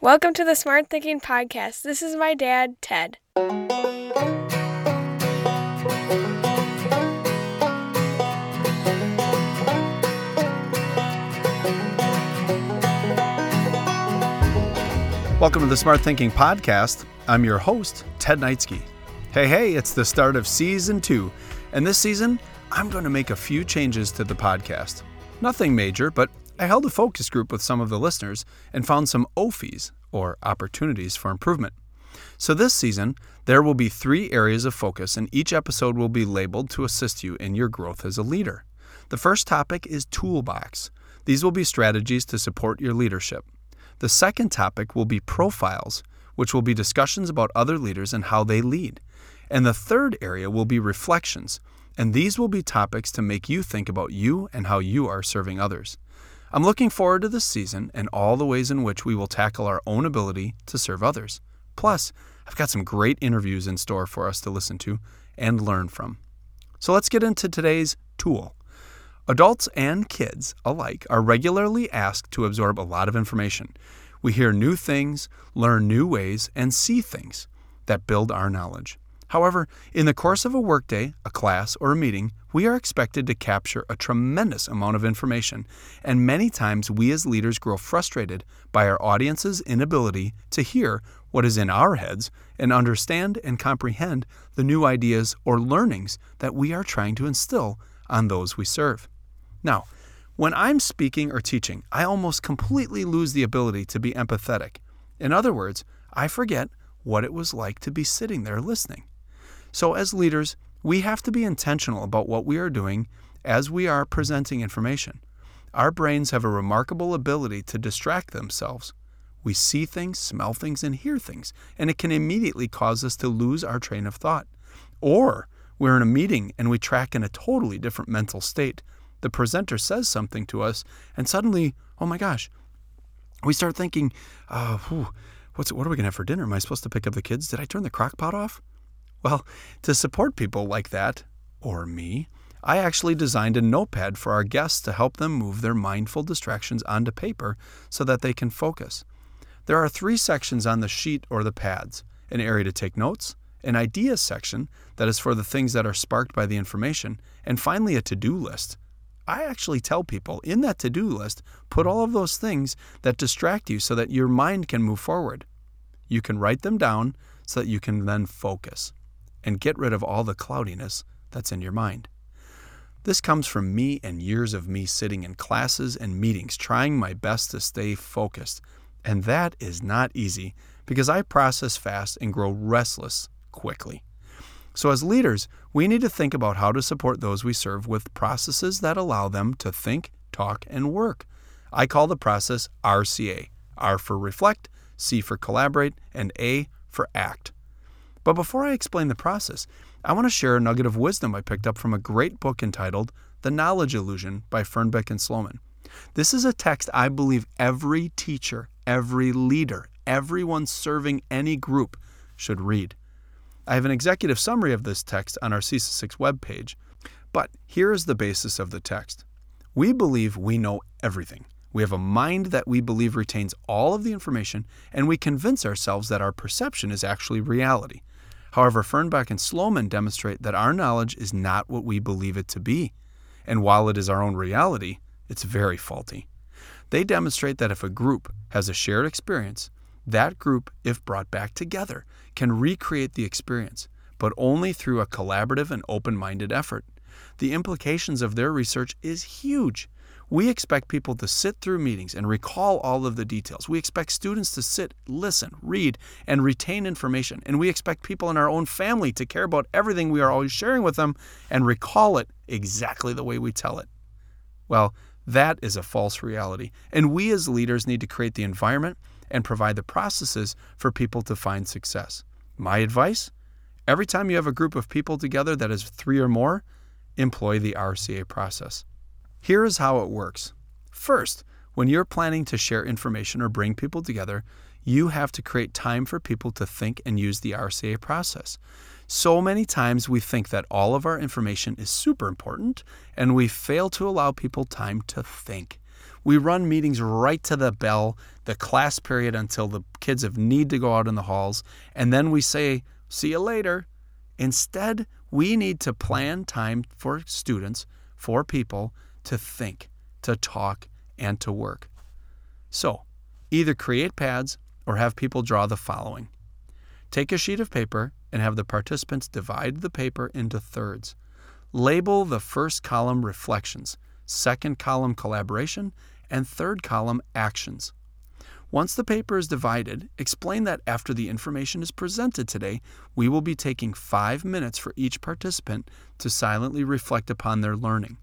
Welcome to the Smart Thinking Podcast. This is my dad, Ted. Welcome to the Smart Thinking Podcast. I'm your host, Ted Knightsky. Hey, it's the start of Season 2, and this season, I'm going to make a few changes to the podcast. Nothing major, but I held a focus group with some of the listeners and found some OFIs, or opportunities for improvement. So this season, there will be 3 areas of focus, and each episode will be labeled to assist you in your growth as a leader. The first topic is Toolbox. These will be strategies to support your leadership. The second topic will be Profiles, which will be discussions about other leaders and how they lead. And the third area will be Reflections, and these will be topics to make you think about you and how you are serving others. I'm looking forward to this season and all the ways in which we will tackle our own ability to serve others. Plus, I've got some great interviews in store for us to listen to and learn from. So let's get into today's tool. Adults and kids alike are regularly asked to absorb a lot of information. We hear new things, learn new ways, and see things that build our knowledge. However, in the course of a workday, a class, or a meeting, we are expected to capture a tremendous amount of information, and many times we as leaders grow frustrated by our audience's inability to hear what is in our heads and understand and comprehend the new ideas or learnings that we are trying to instill on those we serve. Now, when I'm speaking or teaching, I almost completely lose the ability to be empathetic. In other words, I forget what it was like to be sitting there listening. So as leaders, we have to be intentional about what we are doing as we are presenting information. Our brains have a remarkable ability to distract themselves. We see things, smell things, and hear things, and it can immediately cause us to lose our train of thought. Or we're in a meeting and we track in a totally different mental state. The presenter says something to us, and suddenly, oh my gosh, we start thinking, what are we going to have for dinner? Am I supposed to pick up the kids? Did I turn the crock pot off? Well, to support people like that, or me, I actually designed a notepad for our guests to help them move their mindful distractions onto paper so that they can focus. There are 3 sections on the sheet or the pads: an area to take notes, an ideas section that is for the things that are sparked by the information, and finally a to-do list. I actually tell people in that to-do list, put all of those things that distract you so that your mind can move forward. You can write them down so that you can then focus and get rid of all the cloudiness that's in your mind. This comes from me and years of me sitting in classes and meetings trying my best to stay focused. And that is not easy because I process fast and grow restless quickly. So as leaders, we need to think about how to support those we serve with processes that allow them to think, talk, and work. I call the process RCA. R for reflect, C for collaborate, and A for act. But before I explain the process, I want to share a nugget of wisdom I picked up from a great book entitled The Knowledge Illusion by Fernbeck and Sloman. This is a text I believe every teacher, every leader, everyone serving any group should read. I have an executive summary of this text on our CESA 6 webpage, but here is the basis of the text. We believe we know everything. We have a mind that we believe retains all of the information, and we convince ourselves that our perception is actually reality. However, Fernbeck and Sloman demonstrate that our knowledge is not what we believe it to be, and while it is our own reality, it's very faulty. They demonstrate that if a group has a shared experience, that group, if brought back together, can recreate the experience, but only through a collaborative and open-minded effort. The implications of their research is huge. We expect people to sit through meetings and recall all of the details. We expect students to sit, listen, read, and retain information. And we expect people in our own family to care about everything we are always sharing with them and recall it exactly the way we tell it. Well, that is a false reality. And we as leaders need to create the environment and provide the processes for people to find success. My advice? Every time you have a group of people together that is 3 or more, employ the RCA process. Here is how it works. First, when you're planning to share information or bring people together, you have to create time for people to think and use the RCA process. So many times we think that all of our information is super important, and we fail to allow people time to think. We run meetings right to the bell, the class period, until the kids need to go out in the halls, and then we say, see you later. Instead, we need to plan time for students, for people, to think, to talk, and to work. So, either create pads or have people draw the following. Take a sheet of paper and have the participants divide the paper into thirds. Label the first column reflections, second column collaboration, and third column actions. Once the paper is divided, explain that after the information is presented today, we will be taking 5 minutes for each participant to silently reflect upon their learning.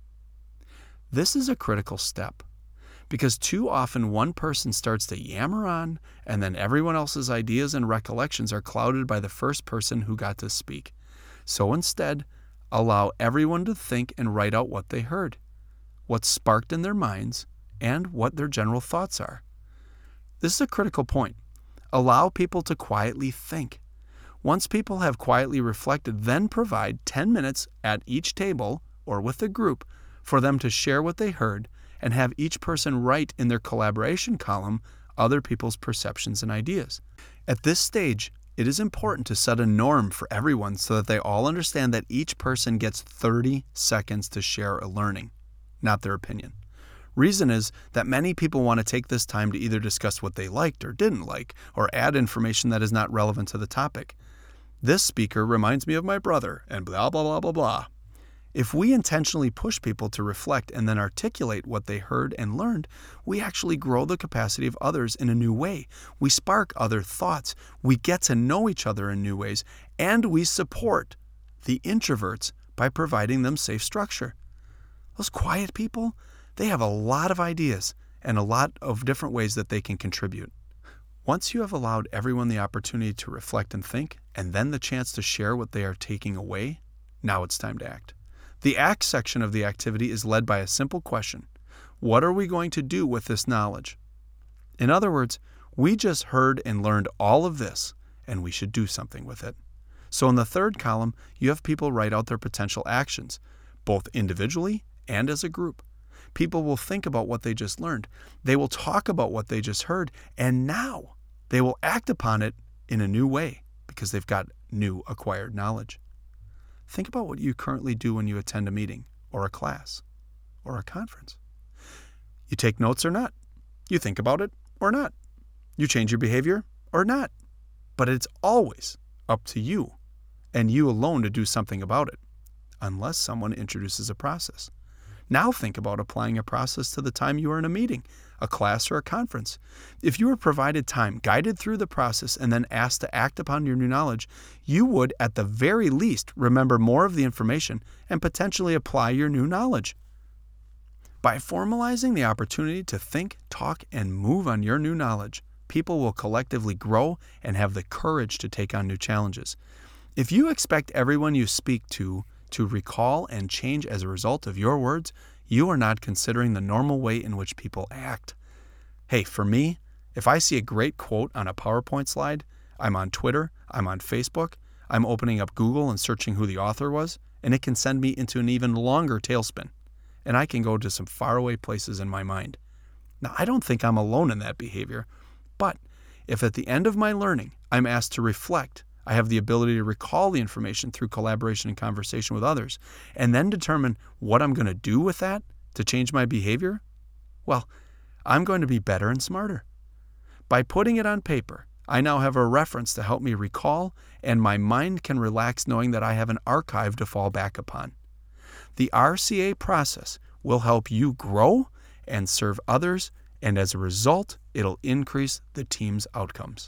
This is a critical step, because too often one person starts to yammer on, and then everyone else's ideas and recollections are clouded by the first person who got to speak. So instead, allow everyone to think and write out what they heard, what sparked in their minds, and what their general thoughts are. This is a critical point. Allow people to quietly think. Once people have quietly reflected, then provide 10 minutes at each table or with a group for them to share what they heard, and have each person write in their collaboration column other people's perceptions and ideas. At this stage, it is important to set a norm for everyone so that they all understand that each person gets 30 seconds to share a learning, not their opinion. Reason is that many people want to take this time to either discuss what they liked or didn't like, or add information that is not relevant to the topic. This speaker reminds me of my brother, and blah, blah, blah, blah, blah. If we intentionally push people to reflect and then articulate what they heard and learned, we actually grow the capacity of others in a new way. We spark other thoughts. We get to know each other in new ways, and we support the introverts by providing them safe structure. Those quiet people, they have a lot of ideas and a lot of different ways that they can contribute. Once you have allowed everyone the opportunity to reflect and think, and then the chance to share what they are taking away, now it's time to act. The act section of the activity is led by a simple question. What are we going to do with this knowledge? In other words, we just heard and learned all of this, and we should do something with it. So in the third column, you have people write out their potential actions, both individually and as a group. People will think about what they just learned. They will talk about what they just heard, and now they will act upon it in a new way because they've got new acquired knowledge. Think about what you currently do when you attend a meeting or a class or a conference. You take notes or not. You think about it or not. You change your behavior or not. But it's always up to you and you alone to do something about it, unless someone introduces a process. Now think about applying a process to the time you are in a meeting, a class, or a conference. If you were provided time, guided through the process, and then asked to act upon your new knowledge, you would, at the very least, remember more of the information and potentially apply your new knowledge. By formalizing the opportunity to think, talk, and move on your new knowledge, people will collectively grow and have the courage to take on new challenges. If you expect everyone you speak to recall and change as a result of your words, you are not considering the normal way in which people act. Hey, for me, if I see a great quote on a PowerPoint slide, I'm on Twitter, I'm on Facebook, I'm opening up Google and searching who the author was, and it can send me into an even longer tailspin, and I can go to some faraway places in my mind. Now, I don't think I'm alone in that behavior, but if at the end of my learning I'm asked to reflect, I have the ability to recall the information through collaboration and conversation with others, and then determine what I'm going to do with that to change my behavior, well, I'm going to be better and smarter. By putting it on paper, I now have a reference to help me recall, and my mind can relax knowing that I have an archive to fall back upon. The RCA process will help you grow and serve others, and as a result, it'll increase the team's outcomes.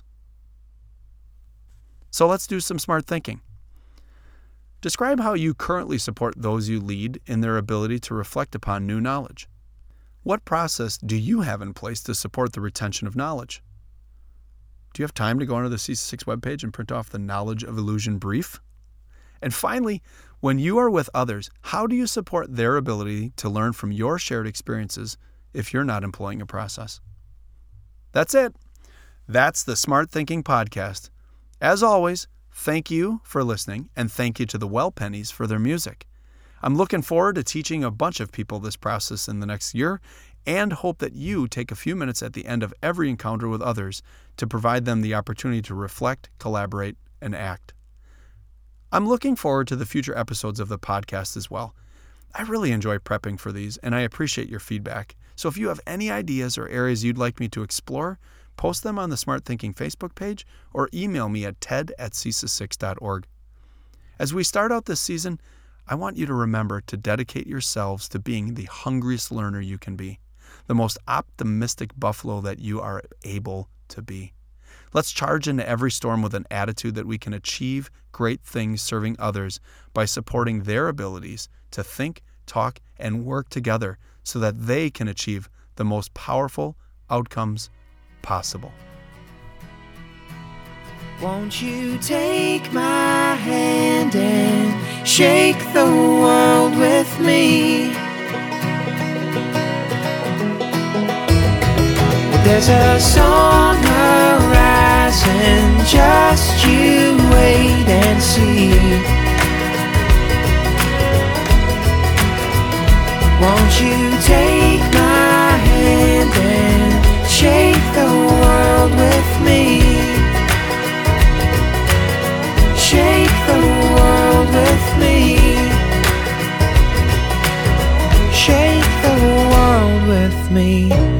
So let's do some smart thinking. Describe how you currently support those you lead in their ability to reflect upon new knowledge. What process do you have in place to support the retention of knowledge? Do you have time to go onto the CC6 webpage and print off the Knowledge of Illusion brief? And finally, when you are with others, how do you support their ability to learn from your shared experiences if you're not employing a process? That's it. That's the Smart Thinking Podcast. As always, thank you for listening, and thank you to the Well Pennies for their music. I'm looking forward to teaching a bunch of people this process in the next year, and hope that you take a few minutes at the end of every encounter with others to provide them the opportunity to reflect, collaborate, and act. I'm looking forward to the future episodes of the podcast as well. I really enjoy prepping for these, and I appreciate your feedback. So if you have any ideas or areas you'd like me to explore, post them on the Smart Thinking Facebook page or email me at ted@cesa6.org. As we start out this season, I want you to remember to dedicate yourselves to being the hungriest learner you can be, the most optimistic buffalo that you are able to be. Let's charge into every storm with an attitude that we can achieve great things serving others by supporting their abilities to think, talk, and work together so that they can achieve the most powerful outcomes possible. Won't you take my hand and shake the world with me? There's a song arising, just you wait and see. Won't you take my hand and shake the world with me? Shake the world with me. Shake the world with me.